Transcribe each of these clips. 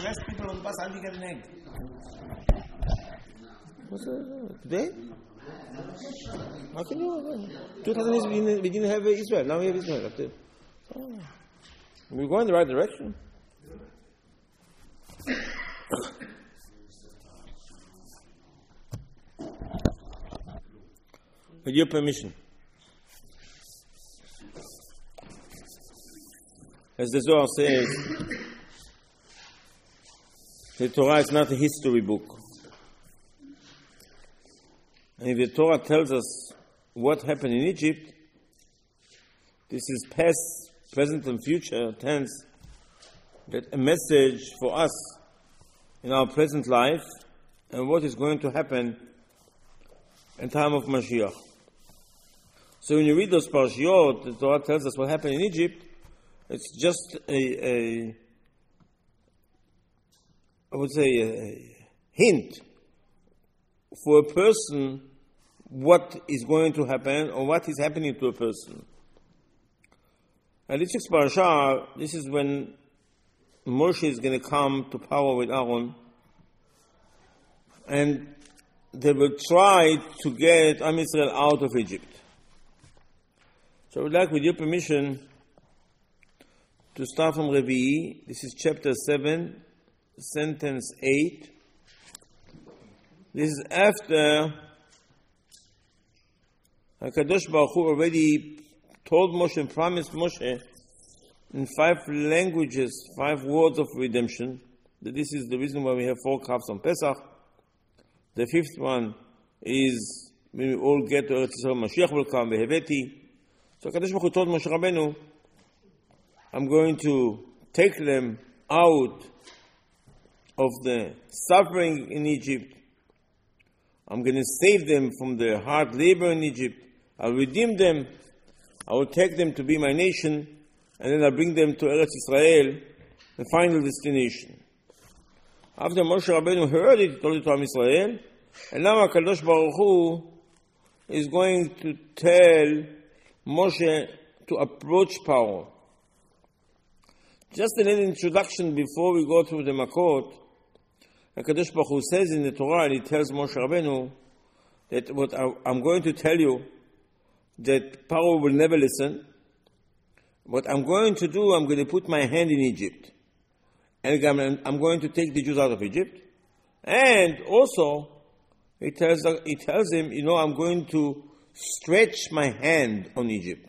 arrest people on the bus, how do you get an egg? What's that? Today? How can you? 2000 years we didn't have Israel. Now we have Israel. We're going in the right direction. With your permission. As the Zohar says, the Torah is not a history book. And if the Torah tells us what happened in Egypt, this is past, present, and future tense, that a message for us in our present life and what is going to happen in time of Mashiach. So when you read those parashiyot, the Torah tells us what happened in Egypt. It's just a hint for a person what is going to happen or what is happening to a person. And this is parasha. This is when Moshe is going to come to power with Aaron, and they will try to get Am Yisrael out of Egypt. So I would like, with your permission, to start from Revi'i. This is chapter 7, sentence 8. This is after HaKadosh Baruch Hu already told Moshe and promised Moshe in 5 languages, 5 words of redemption, that this is the reason why we have 4 calves on Pesach. The 5th one is when we all get to Eretz Yisrael, Mashiach will come, Beheveti. So HaKadosh Baruch Hu told Moshe Rabbeinu, I'm going to take them out of the suffering in Egypt. I'm going to save them from the hard labor in Egypt. I'll redeem them. I will take them to be my nation, and then I'll bring them to Eretz Yisrael, the final destination. After Moshe Rabbeinu heard it, he told it to Am Yisrael, and now HaKadosh Baruch Hu is going to tell Moshe to approach power. Just a little introduction before we go through the Makot. HaKadosh Baruch Hu says in the Torah, and he tells Moshe Rabbeinu, that what I'm going to tell you, that Paro will never listen. What I'm going to do, I'm going to put my hand in Egypt. And I'm going to take the Jews out of Egypt. And also, he tells him, I'm going to stretch my hand on Egypt.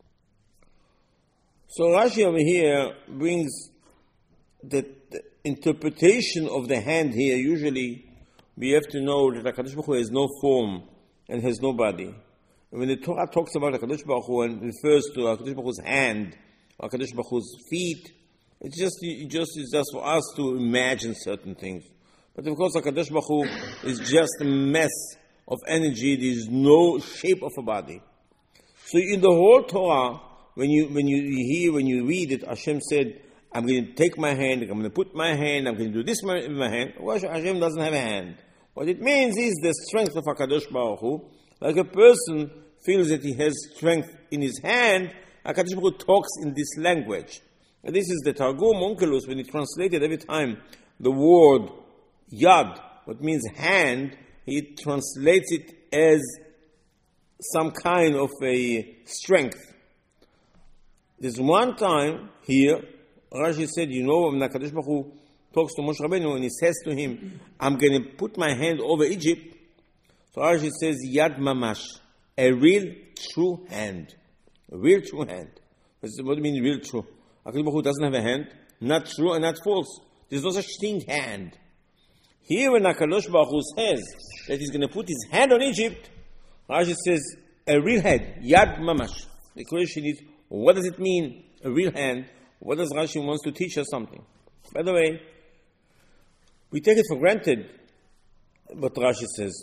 So Rashi over here brings the interpretation of the hand here. Usually, we have to know that HaKadosh Baruch Hu has no form and has no body. And when the Torah talks about HaKadosh Baruch Hu and refers to HaKadosh Baruch Hu's hand, or HaKadosh Baruch Hu's feet, it's just for us to imagine certain things. But of course, HaKadosh Baruch Hu is just a mess of energy. There is no shape of a body. So in the whole Torah, when you read it, Hashem said, I'm going to take my hand, I'm going to put my hand, I'm going to do this with my hand. Well, Hashem doesn't have a hand. What it means is the strength of HaKadosh Baruch Hu. Like a person feels that he has strength in his hand, HaKadosh Baruch Hu talks in this language. And this is the Targum Onkelos, when he translated every time the word Yad, what means hand, he translates it as some kind of a strength. There's one time here, Rashi said, when HaKadosh Baruch Hu talks to Moshe Rabbeinu and he says to him, I'm going to put my hand over Egypt. So Rashi says, Yad Mamash, a real true hand. A real true hand. What do you mean real true? HaKadosh Baruch Hu doesn't have a hand, not true and not false. There's no such thing, hand. Here when HaKadosh Baruch Hu says that he's going to put his hand on Egypt, Rashi says, a real hand, Yad Mamash. The question is, what does it mean, a real hand? What does Rashi wants to teach us something? By the way, we take it for granted what Rashi says.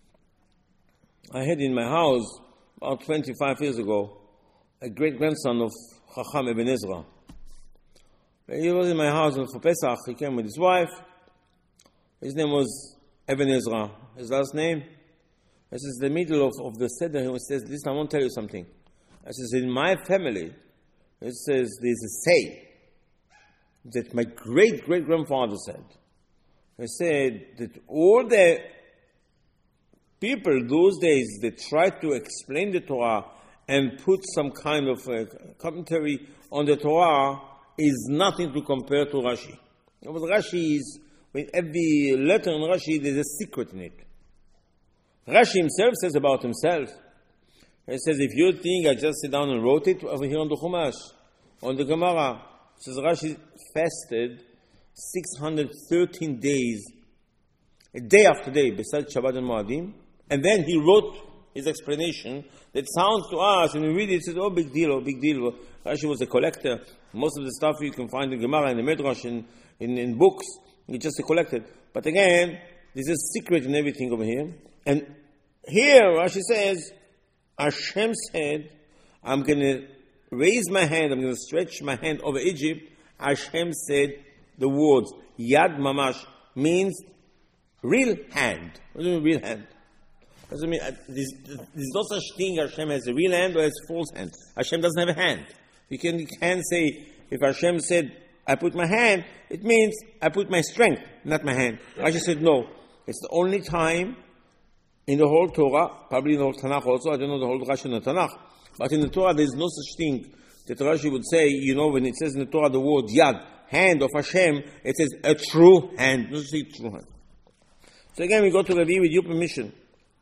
I had in my house, about 25 years ago, a great-grandson of Chacham Ibn Ezra. He was in my house for Pesach. He came with his wife. His name was Ibn Ezra. His last name? This is the middle of the Seder. He says, listen, I want to tell you something. I says, in my family, it says there's a say. that my great-great-grandfather said. He said that all the people those days that tried to explain the Torah and put some kind of commentary on the Torah is nothing to compare to Rashi. Because Rashi is, with every letter in Rashi, there's a secret in it. Rashi himself says about himself, he says, if you think I just sit down and wrote it over here on the Chumash, on the Gemara, says Rashi fasted 613 days, day after day, besides Shabbat and Moadim, and then he wrote his explanation that sounds to us, and we read it, it says, oh, big deal, oh, big deal. Rashi was a collector. Most of the stuff you can find in Gemara, in the Midrash, in books, it's just a collector. But again, there's a secret in everything over here. And here, Rashi says, Hashem said, I'm going to raise my hand, I'm going to stretch my hand over Egypt. Hashem said the words, Yad Mamash, means real hand. What do you mean real hand? Doesn't mean, there's no such thing Hashem has a real hand or has a false hand. Hashem doesn't have a hand. You can't say, if Hashem said, I put my hand, it means I put my strength, not my hand. Rashi said, no. It's the only time in the whole Torah, probably in the whole Tanakh also, I don't know the whole Rashi in the Tanakh, but in the Torah there's no such thing that Rashi would say, when it says in the Torah the word Yad, hand of Hashem, it says a true hand, not say true hand. So again, we go to Revi with your permission.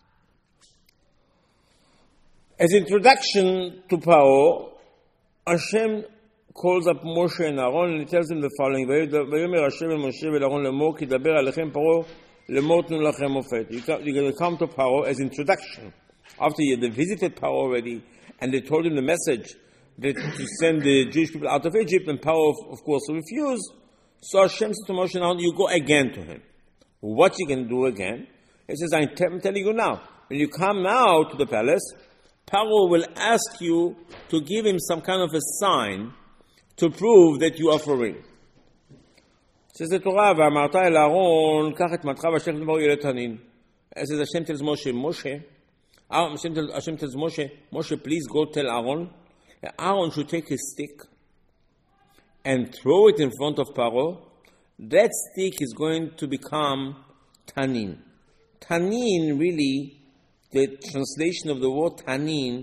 As introduction to Paro, Hashem calls up Moshe and Aaron and he tells them the following, ויאמר השם אל משה ואל אהרון לאמור כי דבר עליכם פרעה לאמור תנו לכם מופת. You're going to come to Paro as introduction. After they visited Paro already and they told him the message that to send the Jewish people out of Egypt, and Paro of course refused. So Hashem said to Moshe and Aaron, you go again to him. What you can do again? He says, I'm telling you now. When you come now to the palace, Paro will ask you to give him some kind of a sign to prove that you are for real. Says the Torah, ואמרת אל אהרון, קח את מטך ואשר תדבר יהיה לתנין. Says Hashem tells Moshe, Hashem tells Moshe, please go tell Aaron, that Aaron should take his stick and throw it in front of Paro. That stick is going to become tanin. Tanin, really, the translation of the word tanin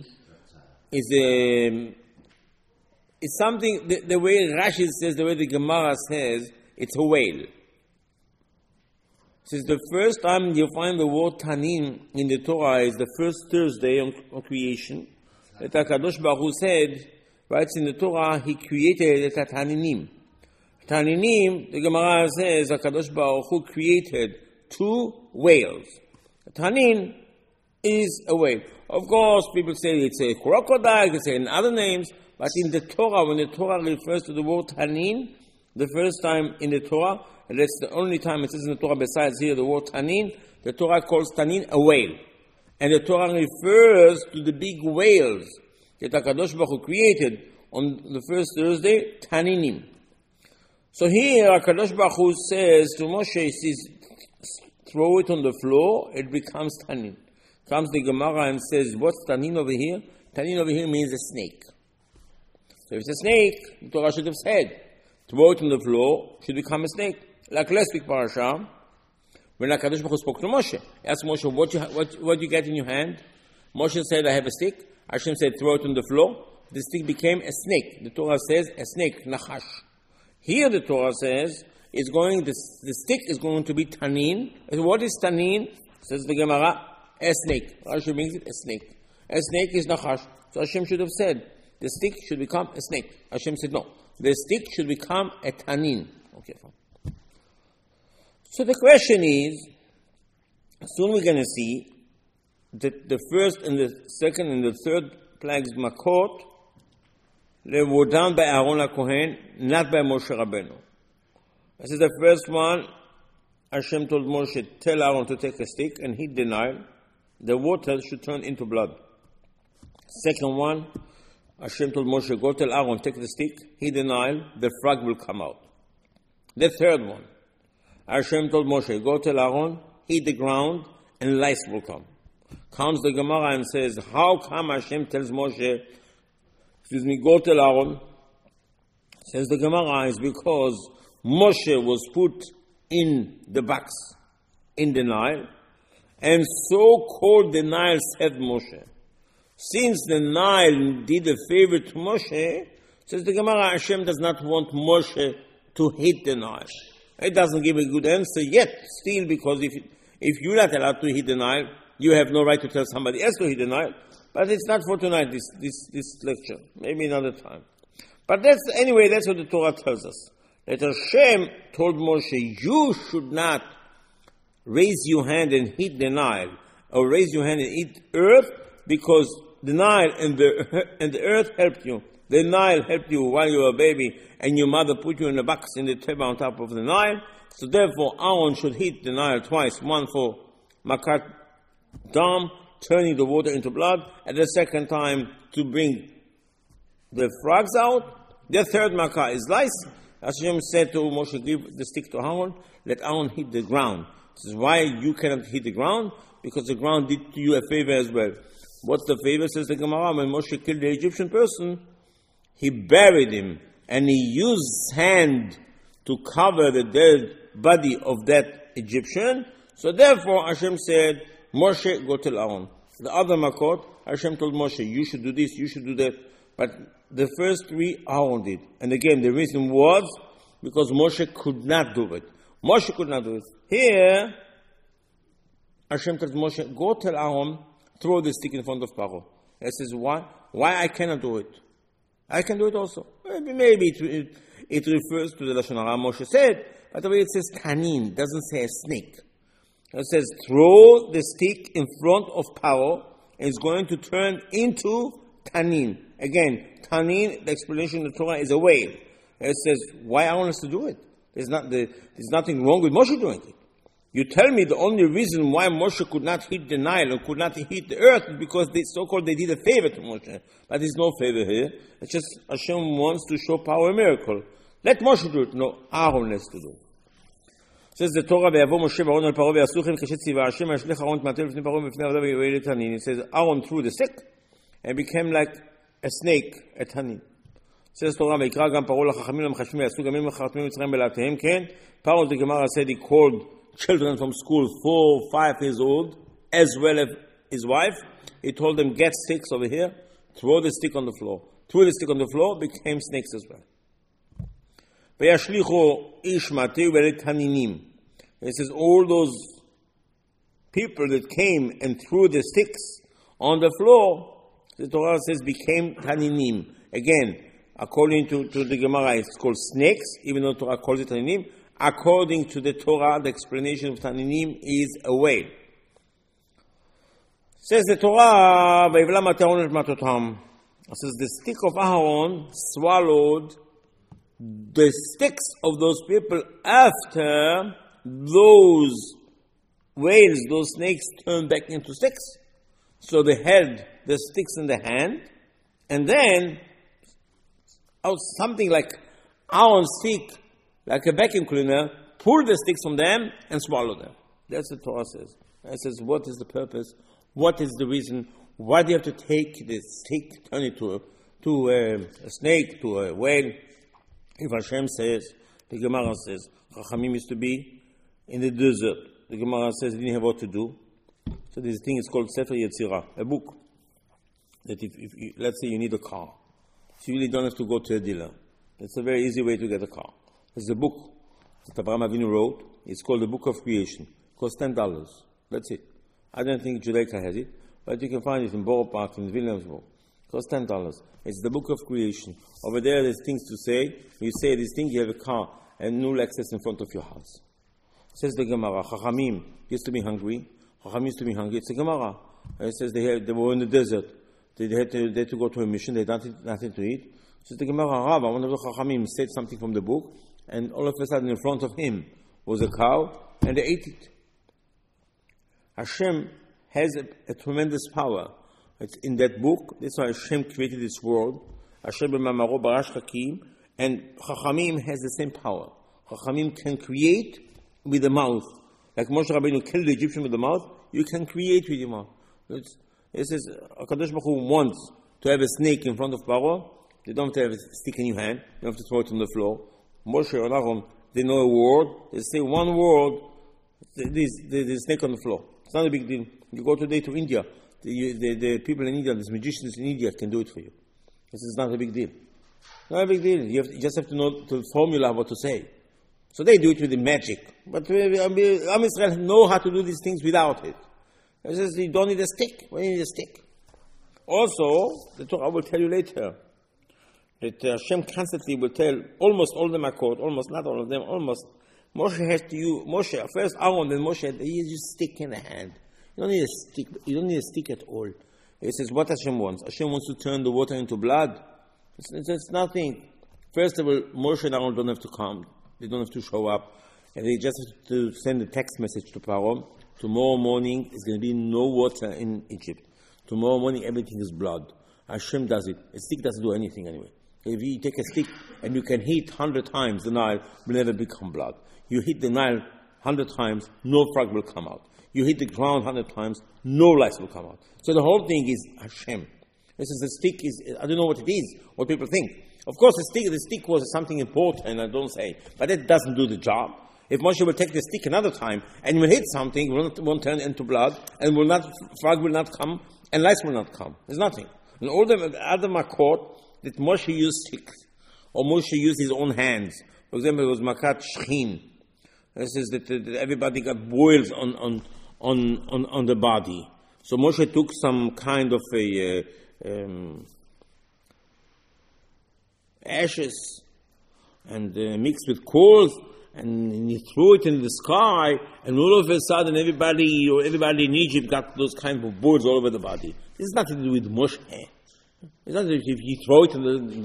is something, the way Rashi says, the way the Gemara says, it's a whale. It says the first time you find the word tanin in the Torah is the first Thursday on creation. That HaKadosh Baruch Hu said, writes in the Torah, he created the taninim. Taninim, the Gemara says, HaKadosh Baruch Hu created two whales. Tanin is a whale. Of course, people say it's a crocodile, they say in other names, but in the Torah, when the Torah refers to the word tanin, the first time in the Torah, and that's the only time it says in the Torah besides here the word tanin, the Torah calls tanin a whale. And the Torah refers to the big whales that HaKadosh Baruch Hu created on the first Thursday, taninim. So here HaKadosh Baruch Hu says to Moshe, he says, throw it on the floor, it becomes tanin. Comes the Gemara and says, what's tanin over here? Tanin over here means a snake. So if it's a snake, the Torah should have said, throw it on the floor, should become a snake. Like last week parasha, when HaKadosh Baruch Hu spoke to Moshe, he asked Moshe, what you get in your hand? Moshe said, I have a stick. Hashem said, throw it on the floor. The stick became a snake. The Torah says, a snake, nachash. Here the Torah says, the stick is going to be tanin. And what is tanin? Says the Gemara, a snake. Rashi brings it, a snake. A snake is nachash. So Hashem should have said, the stick should become a snake. Hashem said, no. The stick should become a tanin. Okay, fine. So the question is, soon we're going to see that the first and the second and the third plagues, Makot, they were done by Aaron HaKohen, not by Moshe Rabbeinu. This is the first one. Hashem told Moshe, tell Aaron to take a stick, and he denied. The water should turn into blood. Second one, Hashem told Moshe, go tell Aaron, take the stick. He denied, the frog will come out. The third one, Hashem told Moshe, go tell Aaron, hit the ground, and lice will come. Comes the Gemara and says, how come Hashem tells Moshe, go tell Aaron, Says the Gemara, is because Moshe was put in the box in the Nile, and so called the Nile said Moshe. Since the Nile did a favor to Moshe, says the Gemara, Hashem does not want Moshe to hit the Nile. It doesn't give a good answer yet, still, because if you're not allowed to hit the Nile, you have no right to tell somebody else to hit the Nile. But it's not for tonight, this lecture. Maybe another time. But that's what the Torah tells us. That Hashem told Moshe, you should not raise your hand and hit the Nile, or raise your hand and hit earth, because the Nile and the earth helped you. The Nile helped you while you were a baby, and your mother put you in a box in the table on top of the Nile. So therefore, Aaron should hit the Nile twice, one for Makat Dam, turning the water into blood, and the second time to bring the frogs out. The third Makkah is lice. Hashem said to Moshe, give the stick to Aaron, let Aaron hit the ground. This is why you cannot hit the ground, because the ground did to you a favor as well. What's the favor, says the Gemara? When Moshe killed the Egyptian person, he buried him, and he used his hand to cover the dead body of that Egyptian. So therefore, Hashem said, Moshe, go tell Aaron. The other Makot, Hashem told Moshe, you should do this, you should do that. But the first three, Aaron did. And again, the reason was because Moshe could not do it. Moshe could not do it. Here, Hashem tells Moshe, go tell Aaron, throw the stick in front of Paro. He says, why? Why I cannot do it? I can do it also. Maybe it refers to the Lashon Hara Moshe said, but the way it says tanin, doesn't say a snake. It says, throw the stick in front of Paro, and it's going to turn into tanin. Again, tanin, the explanation of the Torah is a whale. It says, why Aaron has to do it? There's nothing wrong with Moshe doing it. You tell me the only reason why Moshe could not hit the Nile or could not hit the earth is because they did a favor to Moshe. But there's no favor here. It's just Hashem wants to show power and miracle. Let Moshe do it. No, Aaron has to do it. Says the Torah, ויבוא משה ואהרון על פרעה ויעשו כן כשציווה השם, וישלח אהרון את מטה לפני פרעה ולפני עבדיו ויואל את תנין. It says Aaron threw the stick and became like a snake, a tanin. Says the Torah, ויקרא גם פרעה לחכמים למחשבים ויעשו גם הם חכמים מצרים בלעתיהם, כן? Paro, the Gemara said, he called children from school 4, 5 years old, as well as his wife. He told them, get sticks over here, throw the stick on the floor. Threw the stick on the floor, became snakes as well. וישליחו איש מטה ולתנינים. It says all those people that came and threw the sticks on the floor, the Torah says became taninim. Again, according to the Gemara, it's called snakes, even though the Torah calls it taninim. According to the Torah, the explanation of taninim is a whale. Says the Torah, ויבלע מטה אהרון את מטותם. It says the stick of Aaron swallowed the sticks of those people after those whales, those snakes turned back into sticks. So they held the sticks in the hand, and then something like Aaron's stick, like a vacuum cleaner, pulled the sticks from them and swallowed them. That's what the Torah says. And it says, what is the purpose? What is the reason? Why do you have to take the stick, turn it to a snake, to a whale? If Hashem says, the Gemara says, Chachamim used to be in the desert. The Gemara says they didn't have what to do. So this thing is called Sefer Yetzirah, a book. That if let's say you need a car, so you really don't have to go to a dealer. It's a very easy way to get a car. There's a book that Abraham Avinu wrote. It's called the Book of Creation. It costs $10. That's it. I don't think Judaica has it, but you can find it in Borough Park, in Williamsburg. It costs $10. It's the Book of Creation. Over there, there's things to say. You say this thing, you have a car, and null access in front of your house. Says the Gemara, Chachamim used to be hungry. Chachamim used to be hungry. It's the Gemara. It says they were in the desert. They had to go to a mission. They had nothing to eat. Says the Gemara, Rav, one of the Chachamim said something from the book, and all of a sudden in front of him was a cow, and they ate it. Hashem has a tremendous power. It's in that book. That's why Hashem created this world. Hashem b'mamaro barash hakim, and Chachamim has the same power. Chachamim can create with the mouth. Like Moshe Rabbeinu killed the Egyptian with the mouth, you can create with your mouth. It says, HaKadosh Baruch Hu wants to have a snake in front of Paro, You don't have to have a stick in your hand. You don't have to throw it on the floor. Moshe and Aaron, they know a word. They say one word. There's a snake on the floor. It's not a big deal. You go today to India. The people in India, these magicians in India can do it for you. This is not a big deal. Not a big deal. You just have to know the formula what to say. So they do it with the magic. But Am Israel know how to do these things without it. It says you don't need a stick. Why do you need a stick? Also, the Torah will tell you later that Hashem constantly will tell almost all of them are caught, almost not all of them, almost. Moshe has to use, first Aaron, then Moshe, they use a stick in the hand. You don't need a stick. You don't need a stick at all. It says what Hashem wants. Hashem wants to turn the water into blood. It's nothing. First of all, Moshe and Aaron don't have to come. They don't have to show up. And they just have to send a text message to Paro. Tomorrow morning, there's going to be no water in Egypt. Tomorrow morning, everything is blood. Hashem does it. A stick doesn't do anything anyway. If you take a stick and you can hit 100 times, the Nile will never become blood. You hit the Nile 100 times, no frog will come out. You hit the ground 100 times, no lice will come out. So the whole thing is Hashem. This is the stick I don't know what it is, what people think. Of course, the stick was something important, I don't say, but it doesn't do the job. If Moshe will take the stick another time and will hit something, it won't turn into blood, and frog will not come, and lice will not come. There's nothing. And all the other makot that Moshe used sticks, or Moshe used his own hands. For example, it was makat shchin. This is that everybody got boils on the body. So Moshe took some kind of ashes and mixed with coals, and he threw it in the sky, and all of a sudden everybody in Egypt got those kind of boils all over the body. This is nothing to do with Moshe. It's not that if you throw it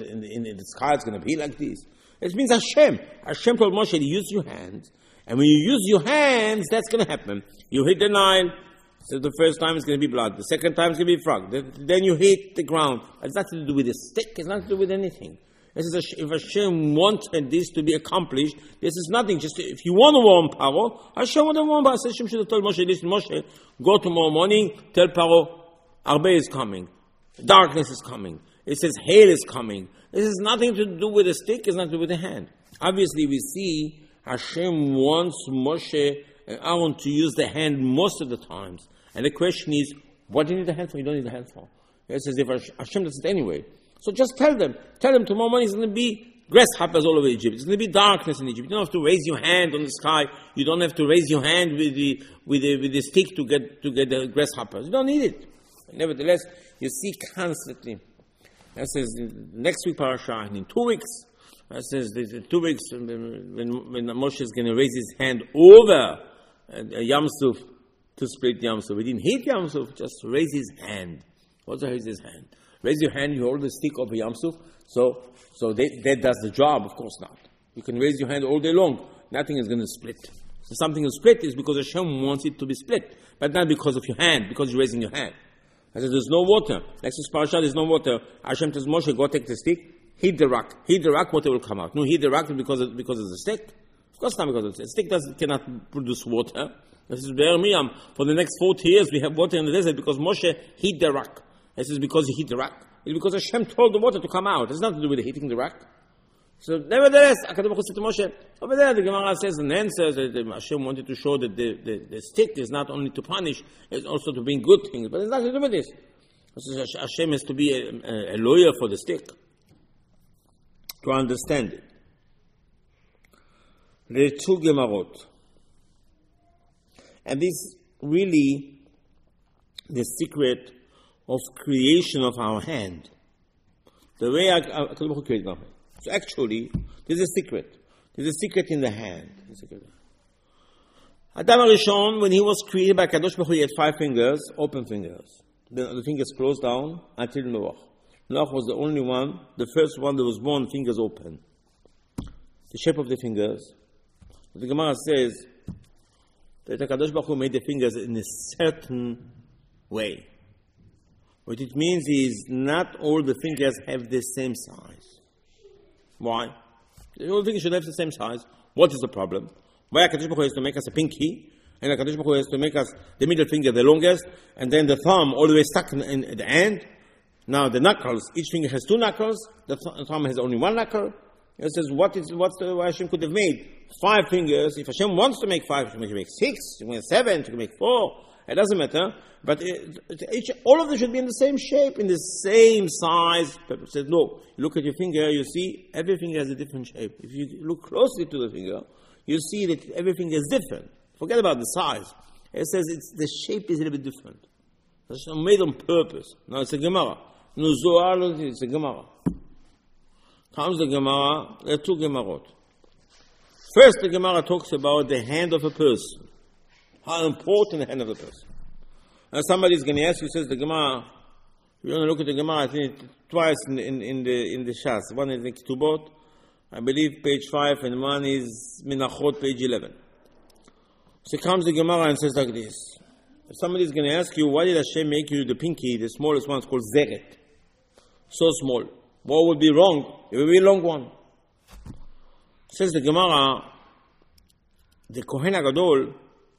in the sky, it's going to be like this. It means Hashem. Hashem told Moshe to use your hands. And when you use your hands, that's going to happen. You hit the Nile, so the first time it's going to be blood. The second time it's going to be frog. Then you hit the ground. It's nothing to do with a stick. It's nothing to do with anything. This is if Hashem wanted this to be accomplished, this is nothing. Just if you want to warn Paro, Hashem would have warned Paro. Hashem should have told Moshe, listen, Moshe, go tomorrow morning, tell Paro, Arbe is coming. Darkness is coming. It says hail is coming. This has nothing to do with a stick. It's nothing to do with a hand. Obviously, we see Hashem wants Moshe and Aaron to use the hand most of the times. And the question is, what do you need the hand for? You don't need the hand for. It's as if Hashem does it anyway. So just tell them tomorrow morning it's going to be grasshoppers all over Egypt. It's going to be darkness in Egypt. You don't have to raise your hand on the sky. You don't have to raise your hand with the stick to get the grasshoppers. You don't need it. Nevertheless, you see constantly. That says next week parasha, and in 2 weeks. That says 2 weeks when Moshe is going to raise his hand over Yam Suf to split Yam Suf. He didn't hit Yam Suf, just raise his hand. Also raise his hand. Raise your hand, you hold the stick over Yam Suf. So that does the job, of course not. You can raise your hand all day long. Nothing is going to split. So something is split is because Hashem wants it to be split, but not because of your hand, because you're raising your hand. I said, there's no water. Next to parasha, there's no water. Hashem tells Moshe, go take the stick, hit the rock. Hit the rock, water will come out. No, hit the rock because of the stick. Of course not because of the stick. Stick cannot produce water. This is Be'er Miyam. For the next 40 years, we have water in the desert because Moshe hit the rock. This is because he hit the rock. It's because Hashem told the water to come out. It's nothing to do with hitting the rock. So nevertheless, HaKadosh Baruch Hu said to Moshe, over there the Gemara says and answers that Hashem wanted to show that the stick is not only to punish, it's also to bring good things. But it's nothing to do with this. Hashem has to be a lawyer for the stick to understand it. There are 2 Gemarot. And this really the secret of creation of our hand. The way HaKadosh Baruch Hu created our hand. So actually, there's a secret. There's a secret in the hand. Adam HaRishon, when he was created by Kadosh Baruch Hu, he had 5 fingers, open fingers. The fingers closed down until Noach. Noach was the only one, the first one that was born, fingers open. The shape of the fingers. The Gemara says that Kadosh Baruch Hu made the fingers in a certain way. What it means is not all the fingers have the same size. Why? All fingers should have the same size. What is the problem? Why HaKadosh Baruch Hu has to make us a pinky, and HaKadosh Baruch Hu has to make us the middle finger the longest, and then the thumb all the way stuck in the end? Now the knuckles, each finger has 2 knuckles, the thumb has only 1 knuckle. It says, why Hashem could have made 5 fingers? If Hashem wants to make 5, He can make 6, He can make 7, He can make 4. It doesn't matter. But all of them should be in the same shape, in the same size. But it says, no. You look at your finger, you see every finger has a different shape. If you look closely to the finger, you see that every finger is different. Forget about the size. It says the shape is a little bit different. It's made on purpose. Now it's a Gemara. No Zohar, it's a Gemara. Comes the Gemara, there are 2 Gemarot. First, the Gemara talks about the hand of a person. How important the hand of a person. Now somebody's going to ask you, says the Gemara, if you want to look at the Gemara, I think twice in the Shas. One is in Ketubot, I believe page 5, and one is Menachot, page 11. So comes the Gemara and says like this. If somebody's going to ask you, why did Hashem make you the pinky, the smallest one is called Zeret? So small. What would be wrong? It would be a long one. Says the Gemara, the Kohen HaGadol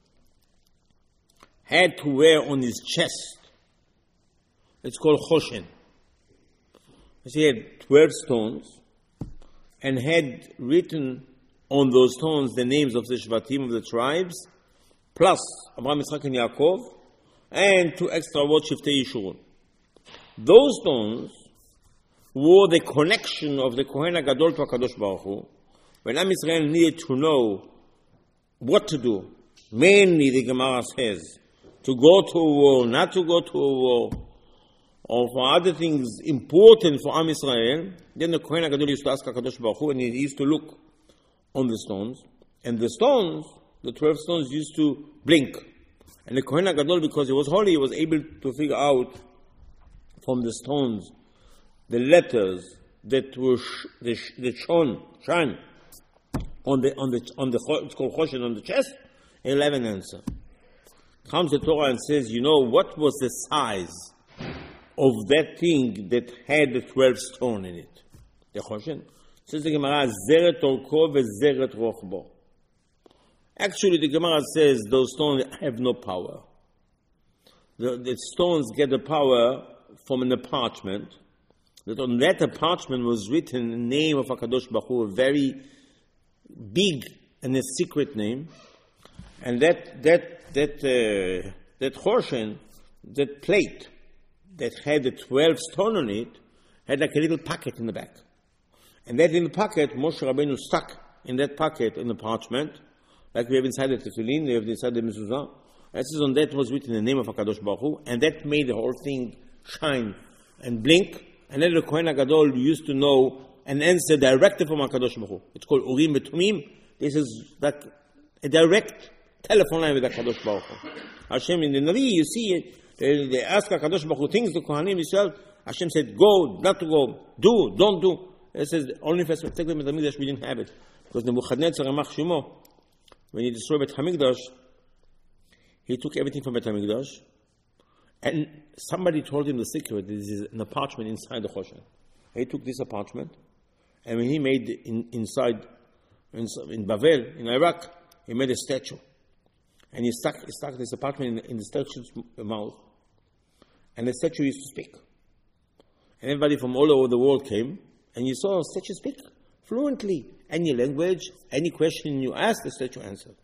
had to wear on his chest. It's called Choshen. He had 12 stones and had written on those stones the names of the Shvatim of the tribes, plus Abraham, Yitzchak, and Yaakov, and 2 extra words, Shiftei Yishurun. Those stones were the connection of the Kohen HaGadol to HaKadosh Baruch Hu. When Am Yisrael needed to know what to do, mainly the Gemara says, to go to a war, not to go to a war, or for other things important for Am Yisrael, then the Kohen HaGadol used to ask HaKadosh Baruch Hu, and he used to look on the stones. And the stones, the 12 stones, used to blink. And the Kohen HaGadol, because he was holy, he was able to figure out from the stones the letters that were shine on the it's called Choshen on the chest, and 11 answer. Comes the Torah and says, you know, what was the size of that thing that had the 12 stone in it? The Choshen. Says the Gemara, Zeret Orko veZeret Rochbo. Actually, the Gemara says those stones have no power. The stones get the power from a parchment. That on that parchment was written the name of HaKadosh Baruch Hu, a very big and a secret name. And that Choshen, that plate that had the 12 stone on it, had like a little pocket in the back. And that little pocket, Moshe Rabbeinu stuck in that pocket in the parchment, like we have inside the Tefillin, we have inside the Mezuzah. That is on that was written the name of HaKadosh Baruch Hu, and that made the whole thing shine and blink. And then the Kohen HaGadol used to know and answer directly from HaKadosh Baruch Hu. It's called Urim V'Tumim. This is like a direct telephone line with HaKadosh Baruch Hu. Hashem in the Navi, you see, they ask HaKadosh Baruch Hu things, the Kohanim Yisrael, Hashem said, go, not to go, do, don't do. It says, only if I take them in the Hamikdash, we didn't have it. Because Nebuchadnezzar Ramach Shimo, when he destroyed Bet Hamikdash, he took everything from Bet Hamikdash, and somebody told him the secret. This is an apartment inside the Choshen. He took this apartment, and when he made inside in Bavel, in Iraq, he made a statue. And he stuck this apartment in the statue's mouth. And the statue used to speak. And everybody from all over the world came, and you saw a statue speak fluently. Any language, any question you asked, the statue answered.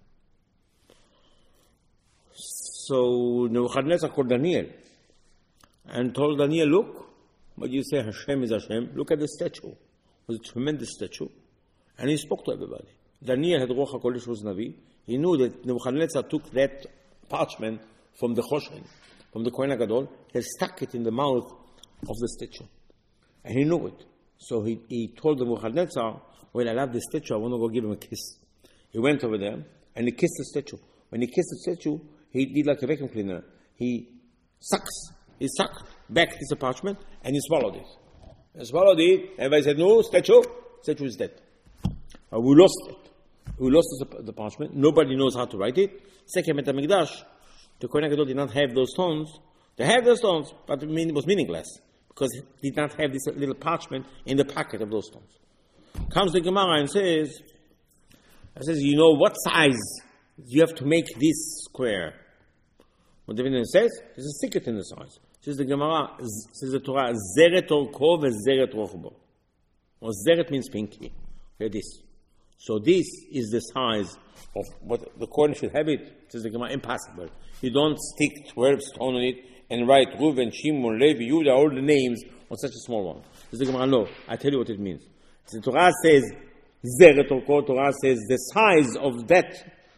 So Nebuchadnezzar called Daniel and told Daniel, look, what you say Hashem is Hashem, look at the statue. It was a tremendous statue. And he spoke to everybody. Daniel had Ruach HaKodesh, was Navi. He knew that Nebuchadnezzar took that parchment from the Choshen, from the Kohen HaGadol, he stuck it in the mouth of the statue. And he knew it. So he told Nebuchadnezzar, well, I love the statue, I want to go give him a kiss. He went over there and he kissed the statue. When he kissed the statue, he did like a vacuum cleaner. He sucked back this parchment and he swallowed it. He swallowed it, everybody said, no, statue is dead. We lost it. We lost the parchment. Nobody knows how to write it. Second, Bet HaMikdash, the Kohen HaGadol did not have those stones. They had those stones, but it was meaningless because he did not have this little parchment in the pocket of those stones. Comes the Gemara and says, you know what size you have to make this square? What the Divine says, there's a secret in the size. Says the Gemara, says the Torah, Zeret Orko veZeret Rochbo. Or Zeret means pinky. Like this. So this is the size of what the Kohen should have it. Says the Gemara, impossible. You don't stick 12 stone on it and write Reuven, Shimon, Levi, Yehuda, all the names on such a small one. Says the Gemara, no. I tell you what it means. The Torah says Zeret Orko. Torah says the size of that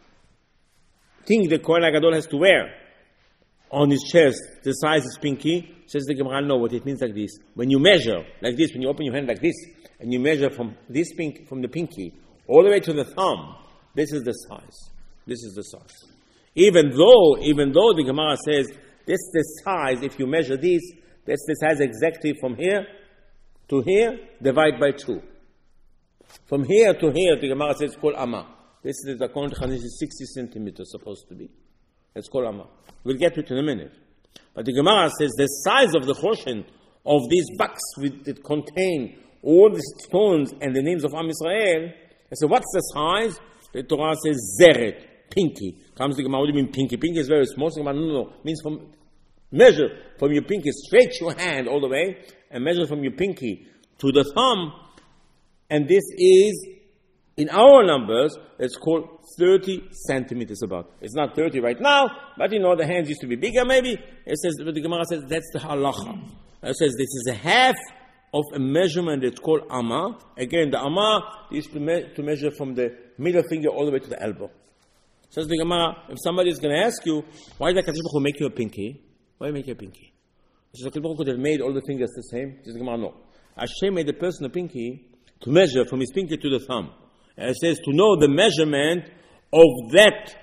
thing the Kohen HaGadol has to wear on his chest, the size is pinky. Says the Gemara, no, what it means like this. When you measure like this, when you open your hand like this, and you measure from this from the pinky all the way to the thumb, this is the size. This is the size. Even though the Gemara says this is the size, if you measure this, that's the size exactly from here to here, divide by 2. From here to here, the Gemara says it's called Amma. This is the according to Chazon, is 60 centimeters supposed to be. It's called Amma. We'll get to it in a minute. But the Gemara says the size of the Choshen of these bucks that contain all the stones and the names of Am Yisrael. I said, what's the size? The Torah says Zeret, pinky. Comes the Gemara, what do you mean pinky? Pinky is very small. So the Gemara, no. Means measure from your pinky, stretch your hand all the way, and measure from your pinky to the thumb. And this is, in our numbers, it's called 30 centimeters about. It's not 30 right now, but the hands used to be bigger maybe. It says, the Gemara says, that's the halacha. It says, this is a half of a measurement that's called Amma. Again, the Amma is to measure from the middle finger all the way to the elbow. Says the Gemara, if somebody is going to ask you, why did HaKadosh Baruch Hu make you a pinky? Why make you a pinky? Says HaKadosh Baruch Hu could have made all the fingers the same. Says the Gemara, no. Hashem made the person a pinky to measure from his pinky to the thumb. And it says to know the measurement of that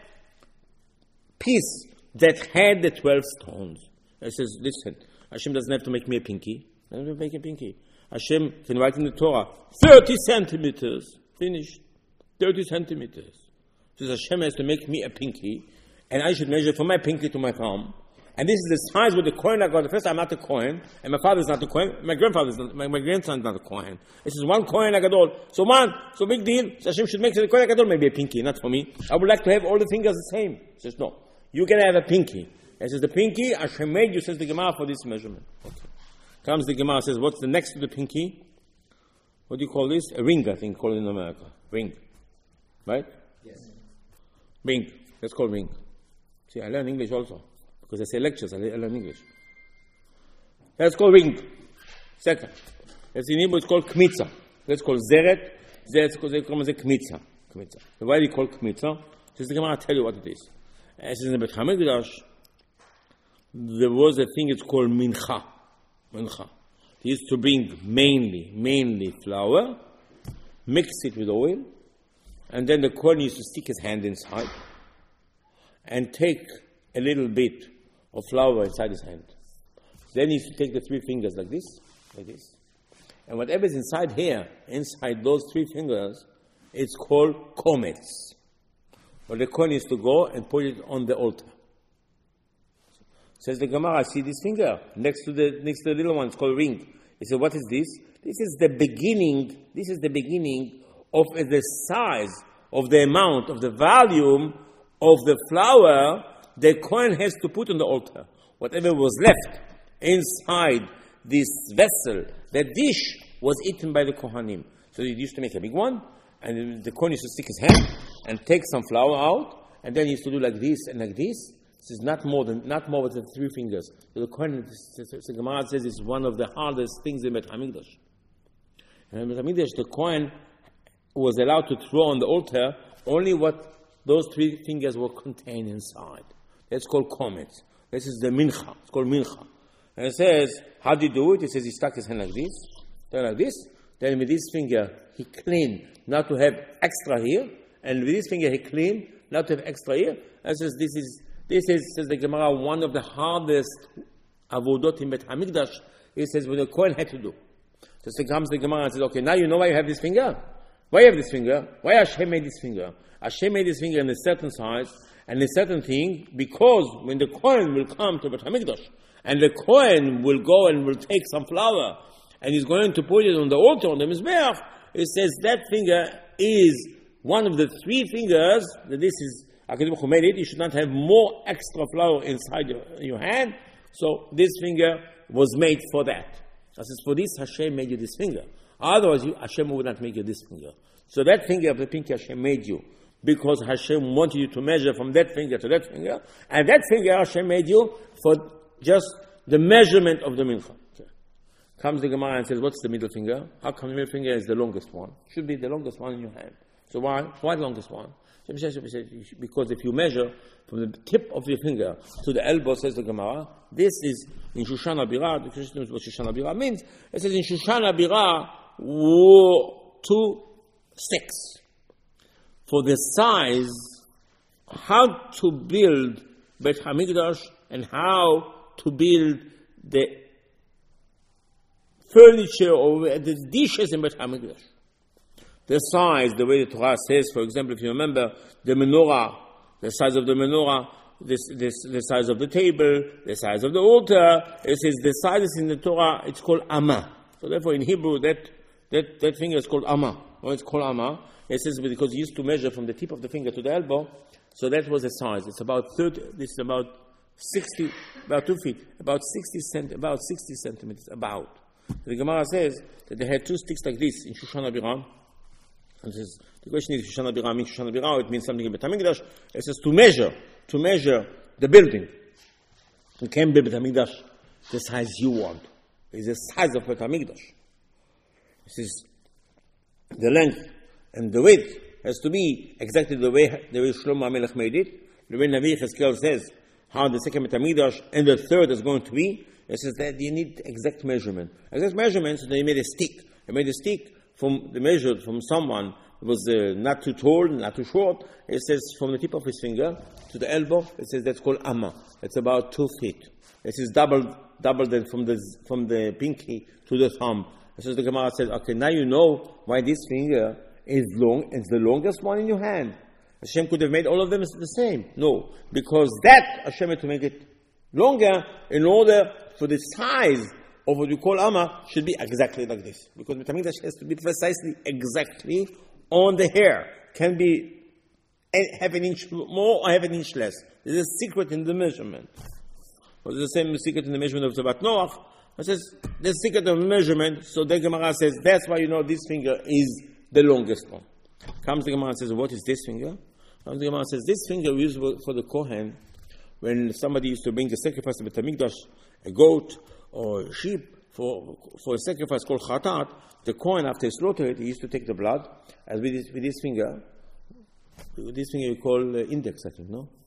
piece that had the 12 stones. It says, listen, Hashem doesn't have to make me a pinky. He doesn't have to make a pinky. Hashem can write in the Torah, 30 centimeters. Finished. 30 centimeters. It says Hashem has to make me a pinky, and I should measure from my pinky to my thumb. And this is the size where the Kohen got. The first, I'm not the Kohen, and my father is not the Kohen. My grandfather is not. My grandson is not the Kohen. This is one Kohen HaGadol. So big deal. So Hashem should make the Kohen HaGadol maybe a pinky, not for me. I would like to have all the fingers the same. He says no. You can have a pinky. He says the pinky Hashem made you, says the Gemara, for this measurement. Okay. Comes the Gemara, says what's the next to the pinky? What do you call this? A ring, I think, called in America. Ring, right? Yes. Ring. That's called ring. See, I learn English also. Because I say lectures, I learn English. That's called ring. Second. That's in Hebrew, it's called kmitza. That's called zeret. Zeret is called kmitza. Why do you call it kmitza? Says the Gemara, I'll tell you what it is. As in the Beit HaMikdash, there was a thing it's called mincha. Mincha. They used to bring mainly flour, mix it with oil, and then the Kohen used to stick his hand inside and take a little bit of flour inside his hand. Then he used to take the 3 fingers like this. And whatever's inside here, inside those 3 fingers, it's called komets. But the Kohen used to go and put it on the altar. Says the Gemara, see this finger next to the little one, it's called ring. He said, what is this? This is the beginning of the size of the amount of the volume of the flour the Kohen has to put on the altar. Whatever was left inside this vessel, the dish was eaten by the Kohanim. So he used to make a big one, and the Kohen used to stick his hand and take some flour out, and then he used to do like this and like this. This is not more than 3 fingers. So the Kohen, the Gemara says, is one of the hardest things in Beit HaMikdash. And in Beit HaMikdash, the Kohen was allowed to throw on the altar only what those 3 fingers were contained inside. That's called komets. This is the mincha. It's called mincha. And it says, how do you do it? It says he stuck his hand like this, then like this. Then with this finger, he cleaned not to have extra here. And with this finger, he cleaned not to have extra here. And says, this is, says the Gemara, one of the hardest avodot in Beit HaMikdash. It says, when the Kohen had to do. So comes the Gemara and says, okay, now you know why you have this finger? Why you have this finger? Why Hashem made this finger? Hashem made this finger in a certain size and a certain thing, because when the Kohen will come to Beit HaMikdash, and the Kohen will go and will take some flour, and he's going to put it on the altar, on the Mizbeach, it says that finger is one of the 3 fingers, that this is, HaKadosh Baruch Hu made it, you should not have more extra flour inside your hand, So this finger was made for that. I says, for this Hashem made you this finger. Otherwise, Hashem would not make you this finger. So that finger of the pinky Hashem made you because Hashem wanted you to measure from that finger to that finger, and that finger Hashem made you for just the measurement of the mincha. Okay. Comes the Gemara and says, what's the middle finger? How come the middle finger is the longest one? Should be the longest one in your hand. So why? Why the longest one? Because if you measure from the tip of your finger to the elbow, says the Gemara, this is in Shushan Abira. The Christian knows what Shushan Abira means. It says in Shushan Abira, 2 sticks. For the size, how to build Beit HaMikdash and how to build the furniture or the dishes in Beit HaMikdash. The size, the way the Torah says, for example, if you remember, the menorah, the size of the menorah, the size of the table, the size of the altar, it says the sizes in the Torah, it's called Amma. So therefore in Hebrew, that finger is called Amma. Why it's called Amma? It says because you used to measure from the tip of the finger to the elbow, so that was the size. It's about 60, about 2 feet, about 60 centimeters, about. The Gemara says that they had 2 sticks like this in Shushan Abira. And says, the question is, Shushan Abira means Shushan Abira, it means something in Beit HaMikdash. It says to measure the building. You can't build Beit HaMikdash the size you want. It's the size of Beit HaMikdash. It says the length and the width has to be exactly the way Shlomo HaMelech made it. The way Navi Cheskel says how the second Beit HaMikdash and the third is going to be. It says that you need exact measurement. Exact measurement, so they made a stick. They made a stick measured from someone who was not too tall, not too short. It says from the tip of his finger to the elbow. It says that's called Amma. It's about 2 feet. It says double than from the pinky to the thumb. It says the Gemara says, okay, now you know why this finger is long. It's the longest one in your hand. Hashem could have made all of them the same. No, because that Hashem had to make it longer in order for the size of what you call Amma should be exactly like this. Because Beit HaMikdash has to be precisely exactly on the hair. Can be half an inch more or half an inch less. There's a secret in the measurement. Well, there's the same secret in the measurement of Shabbat Noach. It says the secret of measurement. So the Gemara says that's why you know this finger is the longest one. Comes the Gemara and says, what is this finger? Comes the Gemara says this finger is used for the Kohen when somebody used to bring a sacrifice to Beit HaMikdash, a goat or a sheep for a sacrifice called Chatat. The Kohen, after he slaughtered it, he used to take the blood, and with this finger you call index, I think, no?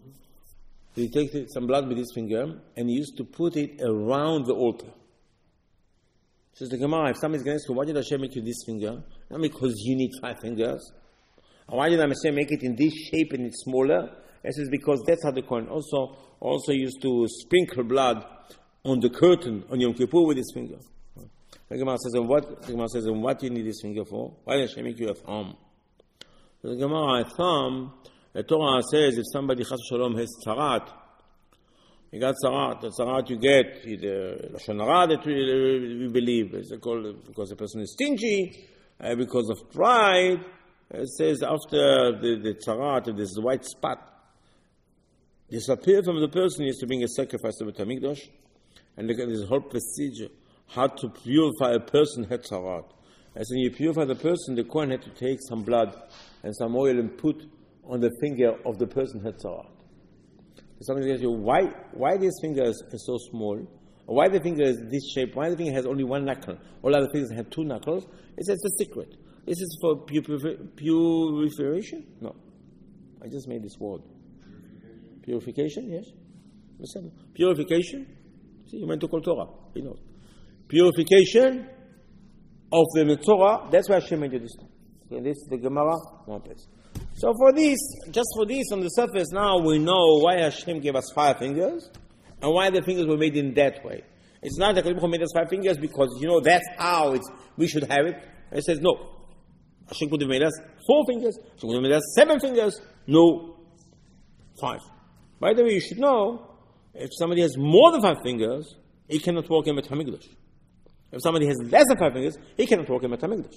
So he takes some blood with his finger, and he used to put it around the altar. Says the Gemara, if somebody's going to ask you, why did Hashem make you this finger? Not because you need 5 fingers. And why did Hashem make it in this shape and it's smaller? It says because that's how the Kohen also used to sprinkle blood on the curtain on Yom Kippur with his finger. The Gemara says, what do you need this finger for? Why did Hashem make you a thumb? The Gemara, a thumb, the Torah says if somebody Chas Shalom has tzarat, you got tzarat. The tzarat you get, the Lashon Hara that we believe, it's called because the person is stingy, because of pride. It says after the tzarat, this white spot disappear from the person, he has to bring a sacrifice to Beit HaMikdash. And look at this whole procedure, how to purify a person had tzarat. As when you purify the person, the Kohen had to take some blood and some oil and put on the finger of the person had tzarat. Somebody asks you, why this finger is so small? Or why the finger is this shape? Why the finger has only 1 knuckle? All other fingers have 2 knuckles? It's a secret. This is for purification? No. I just made this word. Purification, yes? Listen. Purification. See, you went to Kol Torah. You know. Purification of the Torah. That's why Hashem made you this time. Okay, this is the Gemara, one place. So for this, just for this on the surface, now we know why Hashem gave us 5 fingers and why the fingers were made in that way. It's not that Hashem made us 5 fingers because, that's how we should have it. It says, no. Hashem could have made us 4 fingers. Hashem could have made us 7 fingers. No, 5. By the way, you should know, if somebody has more than 5 fingers, he cannot walk in Beit HaMikdash. If somebody has less than 5 fingers, he cannot walk in Beit HaMikdash.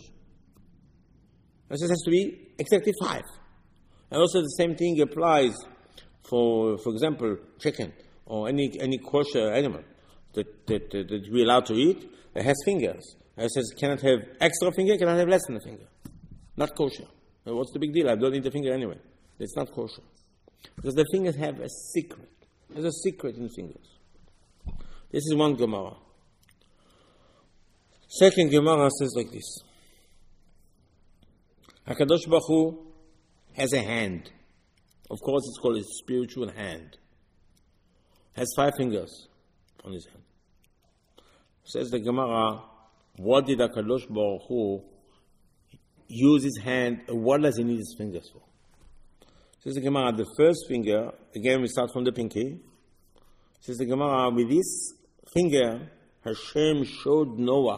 It has to be exactly 5. And also the same thing applies for example, chicken. or any kosher animal that we're allowed to eat, it has fingers. It says cannot have extra finger, cannot have less than a finger. Not kosher. Well, what's the big deal? I don't eat the finger anyway. It's not kosher. Because the fingers have a secret. There's a secret in fingers. This is one Gemara. Second Gemara says like this. HaKadosh Baruch Hu has a hand. Of course, it's called a spiritual hand. Has 5 fingers on his hand. Says the Gemara, what did HaKadosh Baruch Hu use his hand, what does he need his fingers for? Says the Gemara, the first finger, again we start from the pinky. Says the Gemara, with this finger, Hashem showed Noah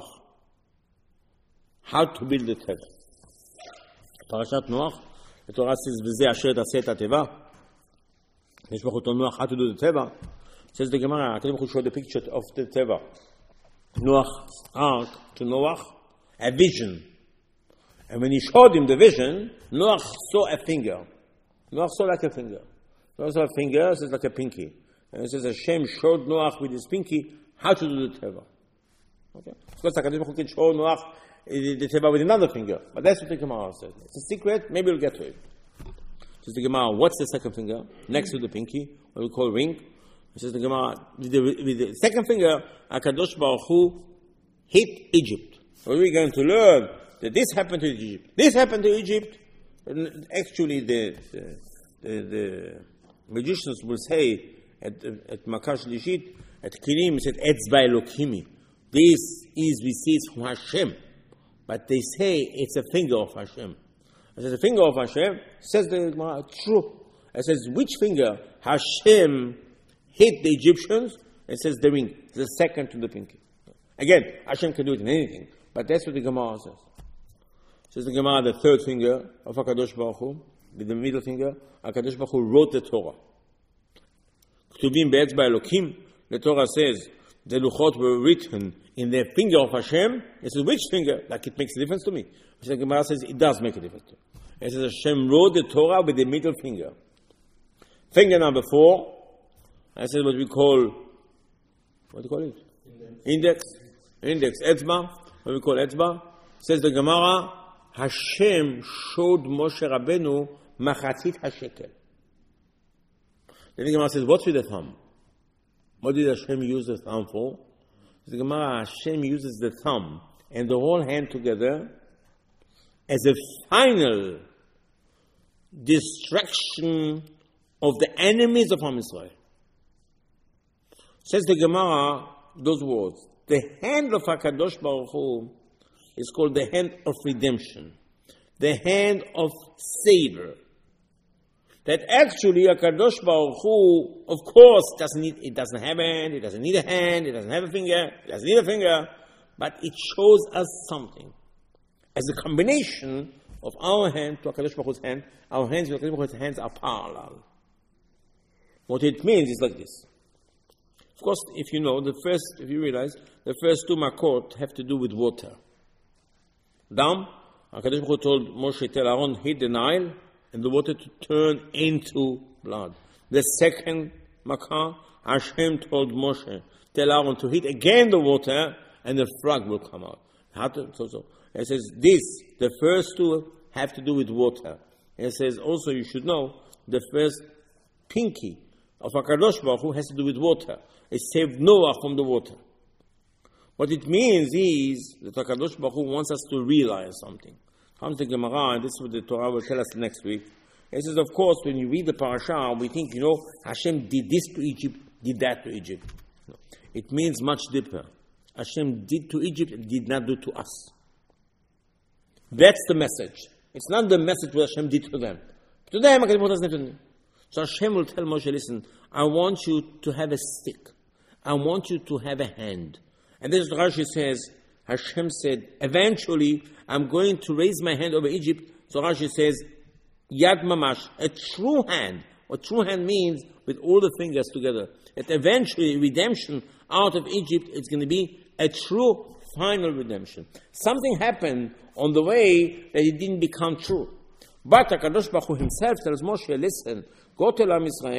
how to build the Teva. Parashat Noach, the Torah says, "V'zeh asher taseh et hateva." Yesh Baruch Hu told Noach how to do the Teva. Says the Gemara, HaKadosh Baruch Hu showed the picture of the Teva. Noach's ark to Noach, a vision. And when he showed him the vision, Noach saw a finger. Noach saw like a finger. Noach saw a finger, it says like a pinky. And it says Hashem showed Noach with his pinky how to do the Teva. Okay? Of course, HaKadosh Baruch Hu can show Noach the Teva with another finger. But that's what the Gemara says. It's a secret, maybe we'll get to it. Says the Gemara, what's the second finger? Next to the pinky, what we call ring. It says the Gemara, with the second finger, HaKadosh Baruch Hu hit Egypt. So we're going to learn that this happened to Egypt. This happened to Egypt. And actually, the magicians will say at Makash Lishit, at Kilim, said, Etzba Elokimi. This is, we see it's from Hashem. But they say it's a finger of Hashem. It says, a finger of Hashem, says the Gemara, true. It says, which finger? Hashem hit the Egyptians. It says the ring, the second to the pinky. Again, Hashem can do it in anything. But that's what the Gemara says. Says the Gemara, the third finger of HaKadosh Baruch Hu, with the middle finger, HaKadosh Baruch Hu wrote the Torah. Ktuvim be'etzba Elokim, the Torah says, the Luchot were written in the finger of Hashem. It says, which finger? Like it makes a difference to me. The Gemara says, it does make a difference to me. It says, Hashem wrote the Torah with the middle finger. Finger number 4, I said what do you call it? Index. Etzba. What we call Etzba. Says the Gemara, Hashem showed Moshe Rabbeinu machatzit hashekel. Then the Gemara says, what's with the thumb? What did Hashem use the thumb for? The Gemara, Hashem uses the thumb and the whole hand together as a final distraction of the enemies of Am Yisrael. Says the Gemara, those words, the hand of HaKadosh Baruch Hu is called the hand of redemption, the hand of savor. That actually HaKadosh Baruch Hu, of course, it doesn't have a hand, it doesn't need a hand, it doesn't have a finger, it doesn't need a finger, but it shows us something. As a combination of our hand to HaKadosh Baruch Hu's hand, our hands to HaKadosh Baruch Hu's hands are parallel. What it means is like this. Of course, if you realize, the first 2 makot have to do with water. Dam, HaKadosh Baruch Hu told Moshe, tell Aaron, hit the Nile, and the water to turn into blood. The second makah, Hashem told Moshe, tell Aaron to hit again the water, and the frog will come out. It says the first 2 have to do with water. And it says also you should know, the first pinky of HaKadosh Baruch Hu has to do with water. It saved Noah from the water. What it means is that HaKadosh Baruch Hu wants us to realize something. Comes the Gemara, and this is what the Torah will tell us next week. It says, of course, when you read the parasha, we think, Hashem did this to Egypt, did that to Egypt. No. It means much deeper. Hashem did to Egypt and did not do to us. That's the message. It's not the message what Hashem did to them. To them, HaKadosh Baruch Hu doesn't do it. So Hashem will tell Moshe, listen, I want you to have a stick. I want you to have a hand. And this is what Rashi says, Hashem said, eventually, I'm going to raise my hand over Egypt. So Rashi says, Yad Mamash, a true hand. What true hand means, with all the fingers together. That eventually, redemption out of Egypt is going to be a true final redemption. Something happened on the way that it didn't become true. But HaKadosh Baruch Hu himself tells Moshe, listen, go tell Am Yisrael,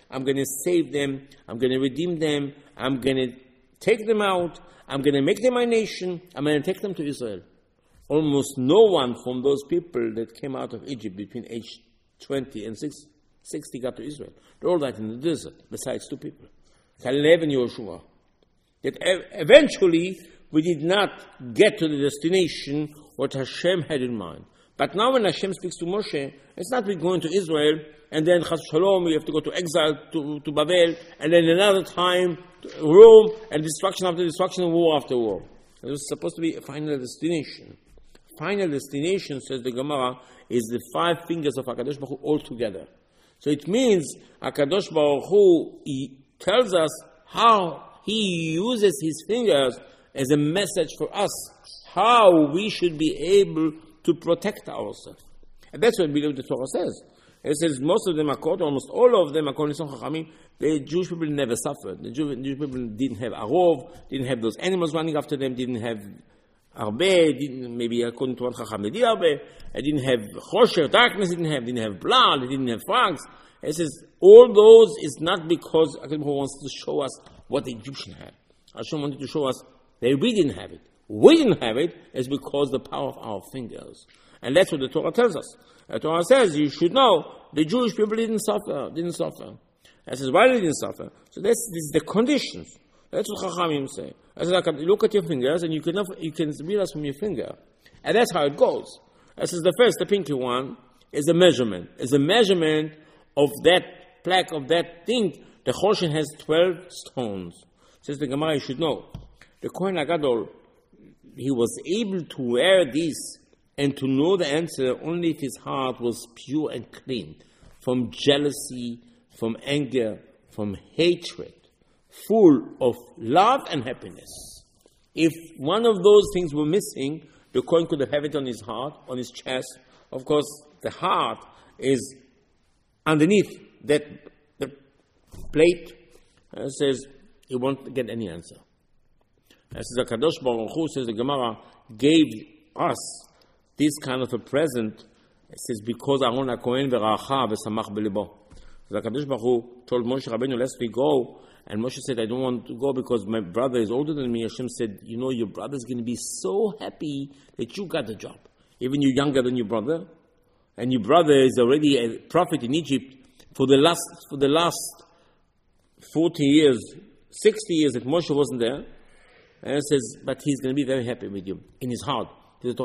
I'm going to save them. I'm going to redeem them. I'm going to take them out. I'm going to make them my nation. I'm going to take them to Israel. Almost no one from those people that came out of Egypt between age 20 and 60 got to Israel. They all died in the desert, besides 2 people, Caleb and Joshua. That eventually we did not get to the destination what Hashem had in mind. But now when Hashem speaks to Moshe, it's not we're going to Israel, and then Chas Shalom, we have to go to exile to Babel, and then another time to Rome, and destruction after destruction, war after war. It was supposed to be a final destination. Final destination, says the Gemara, is the 5 fingers of HaKadosh Baruch Hu all together. So it means HaKadosh Baruch Hu, he tells us how he uses his fingers as a message for us, how we should be able to protect ourselves. And that's what the Torah says. It says most of them, almost all of them, according to some Chachamim, the Jewish people never suffered. The Jewish people didn't have arov, didn't have those animals running after them, didn't have arbe, maybe according to one Chacham, they did arbe, didn't have chosher, darkness didn't have blood, they didn't have frogs. It says all those is not because HaKadosh wants to show us what the Egyptian had. Hashem wanted to show us that we didn't have it. We didn't have it is because the power of our fingers. And that's what the Torah tells us. The Torah says, you should know, the Jewish people didn't suffer. It says, why they didn't suffer? So this is the conditions. That's what Chachamim say. I says, look at your fingers, and you can realize from your finger. And that's how it goes. This is the pinky one, is a measurement. It's a measurement of that plaque, of that thing. The Choshen has 12 stones. Says the Gemara, you should know. The Kohen HaGadol, he was able to wear this and to know the answer only if his heart was pure and clean from jealousy, from anger, from hatred, full of love and happiness. If one of those things were missing, the Kohen could have it on his heart, on his chest. Of course, the heart is underneath that the plate. It says he won't get any answer. As the Kadosh Baruch Hu, says the Gemara, gave us this kind of a present. It says, because Aaron HaKohen v'ra'acha v'samach b'libo. The Kadosh Baruch Hu told Moshe Rabbeinu, let's we go. And Moshe said, I don't want to go because my brother is older than me. Hashem said, you know, your brother is going to be so happy that you got the job. Even you're younger than your brother. And your brother is already a prophet in Egypt for the last 40 years, 60 years that Moshe wasn't there. And it says, but he's going to be very happy with you in his heart. It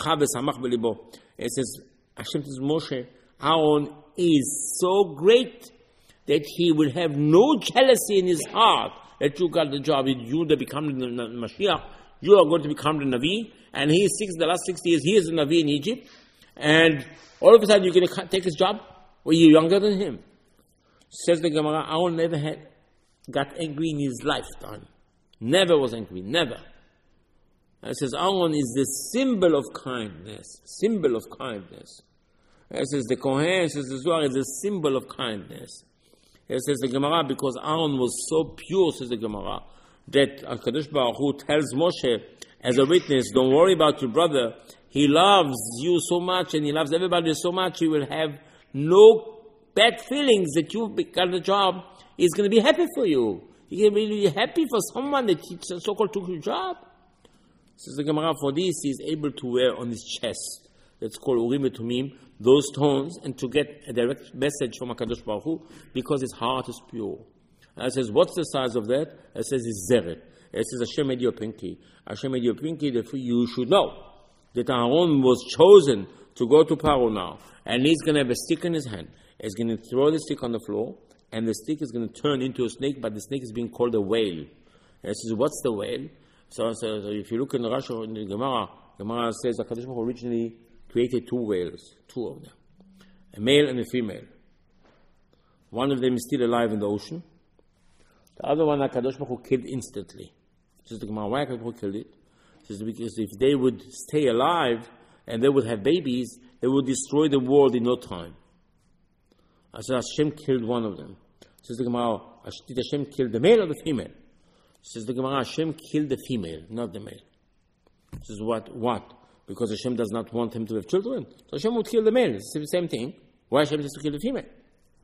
says, Hashem says, Moshe, Aaron is so great that he will have no jealousy in his heart that you got the job. You that become the Mashiach, you are going to become the Navi, and he is the last 60 years, he is the Navi in Egypt, and all of a sudden you're going to take his job? Well, you're younger than him. Says the Gemara, Aaron never got angry in his lifetime. Never was angry, never. And it says, Aaron is the symbol of kindness. Symbol of kindness. It says, the Kohen, says the Zohar, is a symbol of kindness. It says the Gemara, because Aaron was so pure, says the Gemara, that HaKadosh Baruch Hu tells Moshe, as a witness, don't worry about your brother. He loves you so much, and he loves everybody so much, he will have no bad feelings that you got the job. He's going to be happy for you. He's going to be happy for someone that he so-called took your job. Says the Gemara, for this he is able to wear on his chest. That's called Urim v'Tumim, those stones, and to get a direct message from HaKadosh Baruch Hu, because his heart is pure. And it says, what's the size of that? It says, it's zeret. It says, Hashem made you a pinky. Hashem made you a pinky, therefore you should know that Aaron was chosen to go to Paro now, and he's going to have a stick in his hand. He's going to throw the stick on the floor, and the stick is going to turn into a snake, but the snake is being called a whale. And it says, what's the whale? So if you look in the Rashi, in the Gemara says that HaKadosh Baruch Hu originally created 2 whales, 2 of them, a male and a female. One of them is still alive in the ocean. The other one HaKadosh Baruch Hu killed instantly. Says the Gemara, why HaKadosh Baruch Hu killed it? Says because if they would stay alive and they would have babies, they would destroy the world in no time. I said Hashem killed one of them. Says the Gemara, did Hashem kill the male or the female? Says the Gemara, Hashem killed the female, not the male. Says what? Because Hashem does not want him to have children. So Hashem would kill the male. It's the same thing. Why Hashem has to kill the female?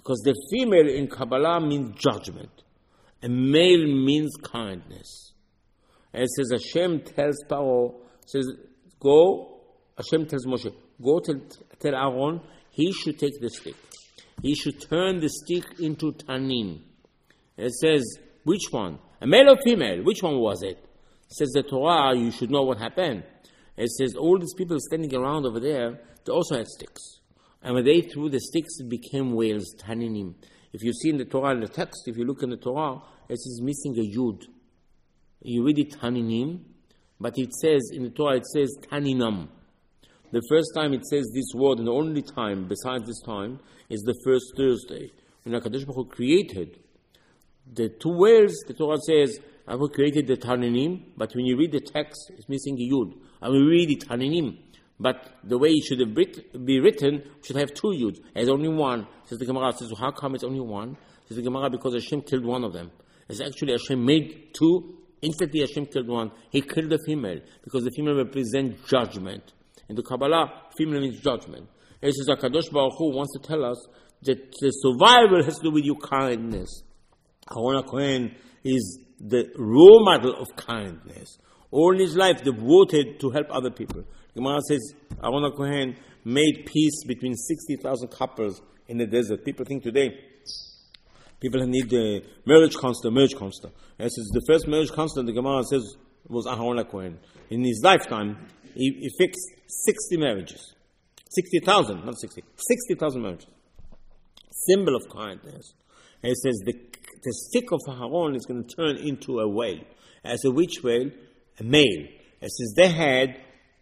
Because the female in Kabbalah means judgment. A male means kindness. And it says Hashem tells Paro, says, go, Hashem tells Moshe, go tell Aaron, he should take the stick. He should turn the stick into tanin. And it says, which one? A male or female? Which one was it? It says the Torah, you should know what happened. It says all these people standing around over there, they also had sticks. And when they threw the sticks, it became whales, taninim. If you see in the Torah, in the text, if you look in the Torah, it says missing a yud. You read it taninim, but it says, in the Torah, it says taninam. The first time it says this word, and the only time besides this time, is the first Thursday. When HaKadosh Baruch Hu created the two whales, the Torah says, I will created the taninim, but when you read the text, it's missing a yud. I will read it taninim. But the way it should have be written should have two yuds. There's only one. Says the Gemara, says, how come it's only one? Says the Gemara, because Hashem killed one of them. It's actually Hashem made two. Instantly Hashem killed one. He killed the female, because the female represents judgment. In the Kabbalah, female means judgment. It says HaKadosh Baruch Hu wants to tell us that the survival has to do with your kindness. Aaron HaKohen is the role model of kindness. All his life devoted to help other people. Gemara says Aaron HaKohen made peace between 60,000 couples in the desert. People think today people need the marriage counselor. And it says the first marriage counselor, the Gemara says, was Aaron HaKohen. In his lifetime, he fixed 60 marriages. 60,000, not 60. 60,000 marriages. Symbol of kindness. And it says the stick of Aaron is going to turn into a whale. As a which whale? A male. It says they had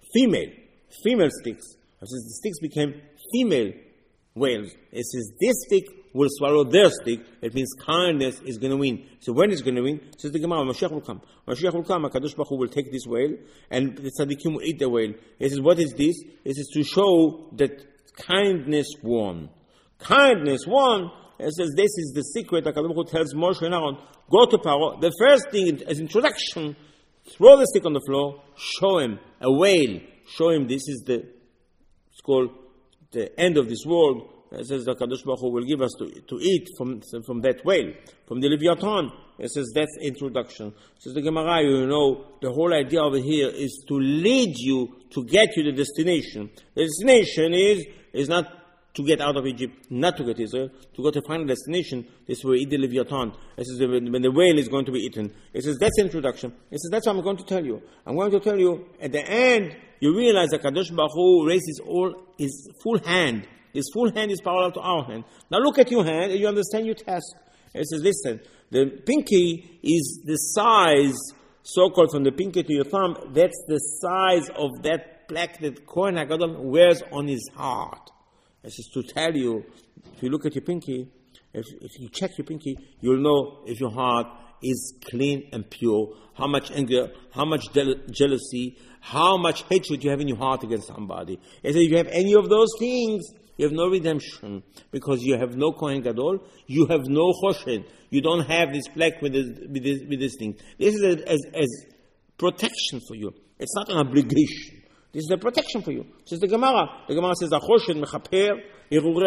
female sticks. It says the sticks became female whales. It says this stick will swallow their stick. It means kindness is going to win. So when it's going to win? It says the Gemara, Mashiach will come. Mashiach will come, HaKadosh Baruch Hu will take this whale, and the tzaddikim will eat the whale. It says, what is this? It says to show that kindness won. Kindness won. It says this is the secret. HaKadosh Baruch Hu tells Moshe and Aaron, go to Paro. The first thing as introduction, throw the stick on the floor, show him a whale. Show him this is it's called the end of this world. It says the HaKadosh Baruch Hu will give us to eat from that whale, from the Leviathan. It says that's introduction. It says the Gemara, the whole idea over here is to lead you to get you the destination. The destination is not to get out of Egypt, not to get Israel, to go to final destination. This is where we eat the Leviathan. It says when the whale is going to be eaten. It says that's introduction. It says that's what I'm going to tell you. I'm going to tell you at the end, you realize that HaKadosh Baruch Hu raises his full hand. His full hand is parallel to our hand. Now look at your hand and you understand your task. It says, listen, the pinky is the size, so-called from the pinky to your thumb, that's the size of that plaque that Kohen HaGadol wears on his heart. It says to tell you, if you look at your pinky, if you check your pinky, you'll know if your heart is clean and pure, how much anger, how much jealousy, how much hatred you have in your heart against somebody. It says if you have any of those things, you have no redemption, because you have no Kohen Gadol, you have no Choshen, you don't have this plaque with this thing. This is as protection for you. It's not an obligation. This is a protection for you. This is the Gemara. The Gemara says, "Achoshen mechaper, irurei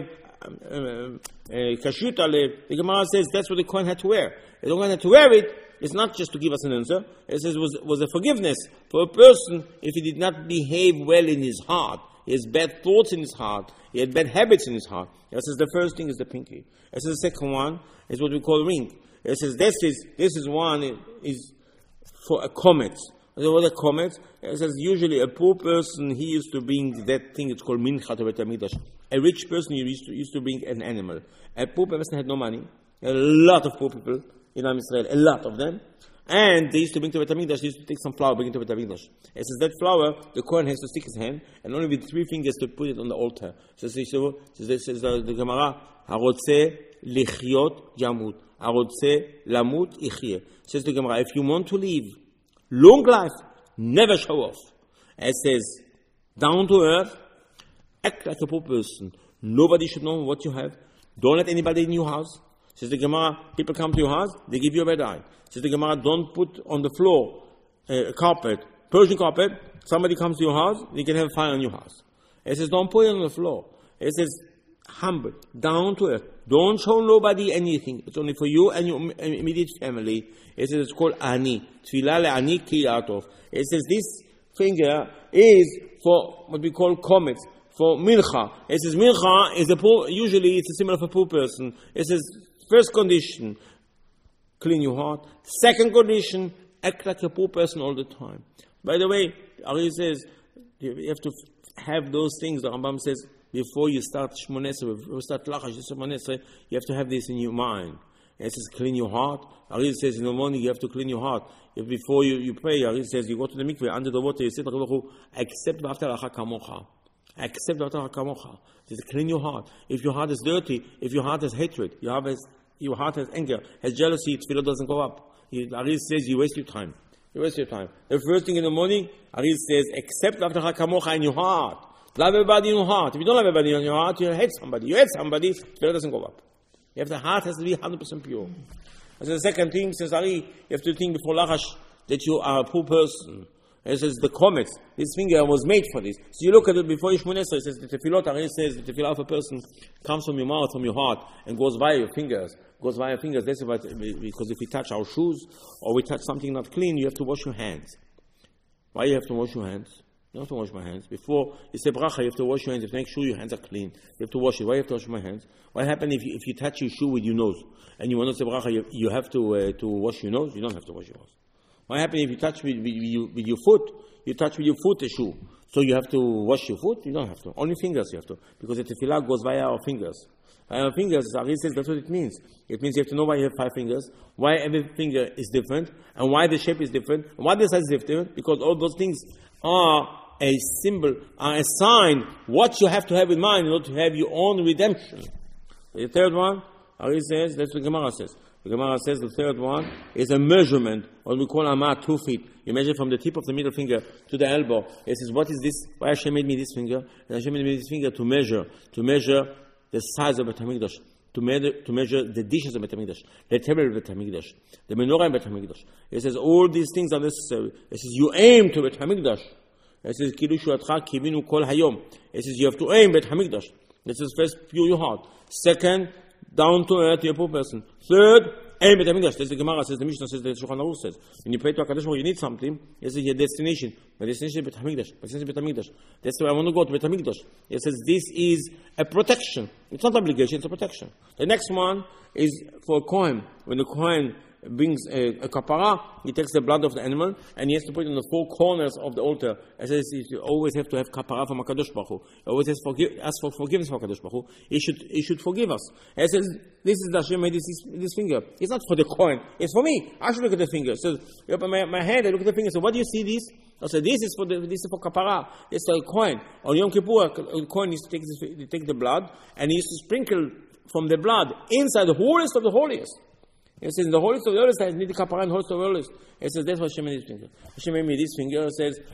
alev, kashut alev." The Gemara says that's what the Kohen had to wear. The Kohen had to wear it. It's not just to give us an answer. It says it was a forgiveness for a person if he did not behave well in his heart. He has bad thoughts in his heart. He had bad habits in his heart. It says the first thing is the pinky. It says the second one is what we call ring. It says this is one is for a comet. What a comet? It says usually a poor person, he used to bring that thing, it's called mincha to Bet HaMikdash. A rich person used to bring an animal. A poor person had no money. There are a lot of poor people in Israel, a lot of them. And they used to bring to Bet HaMikdash, they used to take some flour, bring it to Bet HaMikdash. It says that flour, the Kohen has to stick his hand, and only with 3 fingers to put it on the altar. Says the Gemara, Harotze lichyot yamut. Harotze lamut ichye. Says the Gemara, if you want to live long life, never show off. It says, down to earth, act like a poor person. Nobody should know what you have. Don't let anybody in your house. Says the Gemara, people come to your house, they give you a bad eye. Says the Gemara, don't put on the floor a carpet, Persian carpet. Somebody comes to your house, they can have fire on your house. It says, don't put it on the floor. It says, humble, down to earth. Don't show nobody anything. It's only for you and your immediate family. It says it's called ani. Tfilah le'ani kiyatov. It says this finger is for what we call komets, for mincha. It says mincha is usually it's a symbol of a poor person. It says first condition, clean your heart. Second condition, act like a poor person all the time. By the way, Ari says you have to have those things. The Rambam says before you start Shmoneh Esrei, before you start Lachash Shmoneh Esrei, you have to have this in your mind. It says clean your heart. Ari says in the morning you have to clean your heart. If before you pray, Ari says you go to the mikveh under the water, you say accept v'ahavta l'charecha kamocha. Accept v'ahavta l'charecha kamocha. It says clean your heart. If your heart is dirty, if your heart has hatred, your heart has anger, has jealousy, tefillah doesn't go up. Ari says you waste your time. You waste your time. The first thing in the morning, Ari says accept v'ahavta l'charecha kamocha in your heart. Love everybody in your heart. If you don't love everybody in your heart, you hate somebody. You hate somebody, tefillah doesn't go up. The heart has to be 100% pure. And the second thing, says Ali, you have to think before Lachash that you are a poor person. And it says the comets, this finger was made for this. So you look at it before Shmoneh Esrei, it says the tefillot, Ali says the tefillah of a person comes from your mouth, from your heart, and goes via your fingers. Goes via your fingers. That's about, because if we touch our shoes, or we touch something not clean, you have to wash your hands. Why you have to wash your hands? You don't have to wash my hands. Before you say bracha, you have to wash your hands. You have to make sure your hands are clean. You have to wash it. Why you have to wash my hands? What happens if you touch your shoe with your nose and you want to say bracha, you have to wash your nose? You don't have to wash your nose. What happens if you touch with your foot? You touch with your foot the shoe. So you have to wash your foot? You don't have to. Only fingers you have to. Because the tefillah goes via our fingers. Via our fingers, Ari says that's what it means. It means you have to know why you have 5 fingers, why every finger is different, and why the shape is different, and why the size is different, because all those things are a symbol, a sign, what you have to have in mind in order to have your own redemption. The third one, Ari says, that's what the Gemara says. The Gemara says the third one is a measurement, what we call amah, 2 feet. You measure from the tip of the middle finger to the elbow. It says, what is this? Why Hashem made me this finger? And Hashem made me this finger to measure the size of Beit HaMikdash, to measure the dishes of Beit HaMikdash, the table of Beit HaMikdash, the menorah in Beit HaMikdash. It says, all these things are necessary. It says, you aim to Beit HaMikdash. It says, Kilu Shuatcha Kivinu Kol Hayom. It says, you have to aim Beit HaMikdash. It says, first, pure your heart. Second, down to earth, you're a poor person. Third, aim Beit HaMikdash. That's the Gemara says, the Mishnah says, the Shulchan Aruch says. When you pray to HaKadosh Baruch Hu, you need something. It says, your destination. My destination is Beit HaMikdash. My destination is Beit HaMikdash. That's where I want to go, to Beit HaMikdash. It says, this is a protection. It's not obligation, it's a protection. The next one is for a Kohen. When the Kohen brings a kapara, he takes the blood of the animal and he has to put it in the 4 corners of the altar. It says you always have to have kapara from HaKadosh Baruch Hu. You always has ask for forgiveness from HaKadosh Baruch Hu. He should forgive us. It says, this is Hashem made this finger. It's not for the Kohen. It's for me. I should look at the finger. It says, my hand, I look at the finger. So what do you see this? I said, this is for kapara. It's for a Kohen. On Yom Kippur, a Kohen needs to take the blood and he used to sprinkle from the blood inside the holiest of the holiest. It says, in the holiest of the holiest, I need the kapara in the holiest of the holiest. It says, that's what Hashem made this finger. Hashem made me this finger. It says,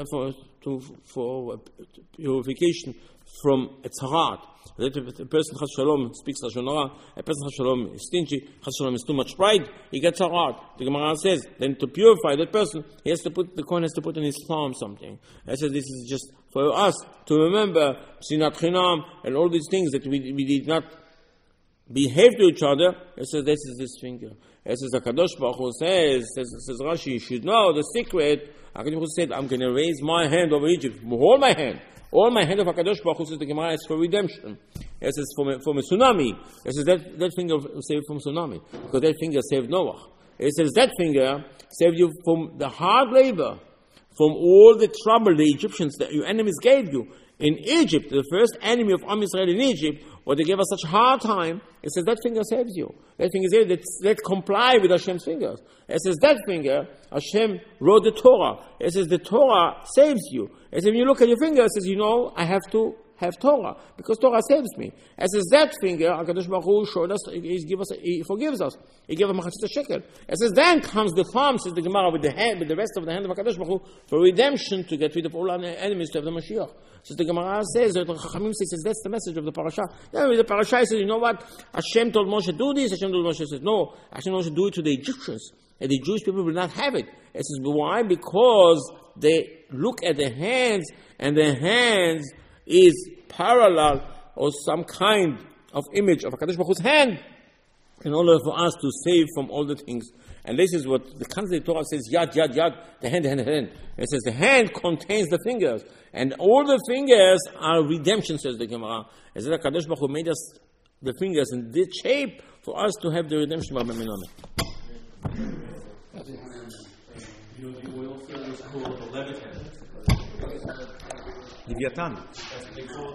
for purification from a tzarat. A person, Chas Shalom, speaks Lashon Hara. A person, Chas Shalom, is stingy. Chas Shalom is too much pride. He gets tzarat. The Gemara says, then to purify that person, the Kohen has to put in his thumb something. It says, this is just for us to remember Sinat Chinam and all these things that we did not behave to each other. It says, this is this finger. It says, HaKadosh Baruch Hu says Rashi, you should know the secret. HaKadosh Baruch Hu said, I'm going to raise my hand over Egypt. Hold my hand. All my hand of HaKadosh Baruch Hu, says the Gemara, is for redemption. It says, from a tsunami. It says, that finger saved from tsunami. Because that finger saved Noah. It says, that finger saved you from the hard labor, from all the trouble the Egyptians, that your enemies gave you. In Egypt, the first enemy of Am Yisrael in Egypt, where they gave us such a hard time, it says that finger saves you. That finger saves that comply with Hashem's fingers. It says that finger, Hashem wrote the Torah. It says the Torah saves you. It says when you look at your finger, it says, I have to have Torah, because Torah saves me. It says that finger, HaKadosh Baruch Hu showed us, He forgives us. He gave us Machatzit shekel. It says then comes the thumb, says the Gemara, with the rest of the hand of HaKadosh Baruch Hu, for redemption, to get rid of all our enemies, to have the Mashiach. So the Gemara says, the Chachamim says, that's the message of the parasha. Yeah, the parasha says, you know what? Hashem told Moshe, do this. Hashem told Moshe, says, no. Hashem told Moshe, do it to the Egyptians. And the Jewish people will not have it. It says, why? Because they look at the hands, and the hands is parallel or some kind of image of HaKadosh Baruch Hu's hand in order for us to save from all the things. And this is what the Kanzei Torah says, yad, yad, yad, the hand, hand, hand. It says the hand contains the fingers. And all the fingers are redemption, says the Gemara. As if HaKadosh Baruch Hu made us the fingers in this shape for us to have the redemption of Amen. The oil fill is called the Leviathan. Leviathan.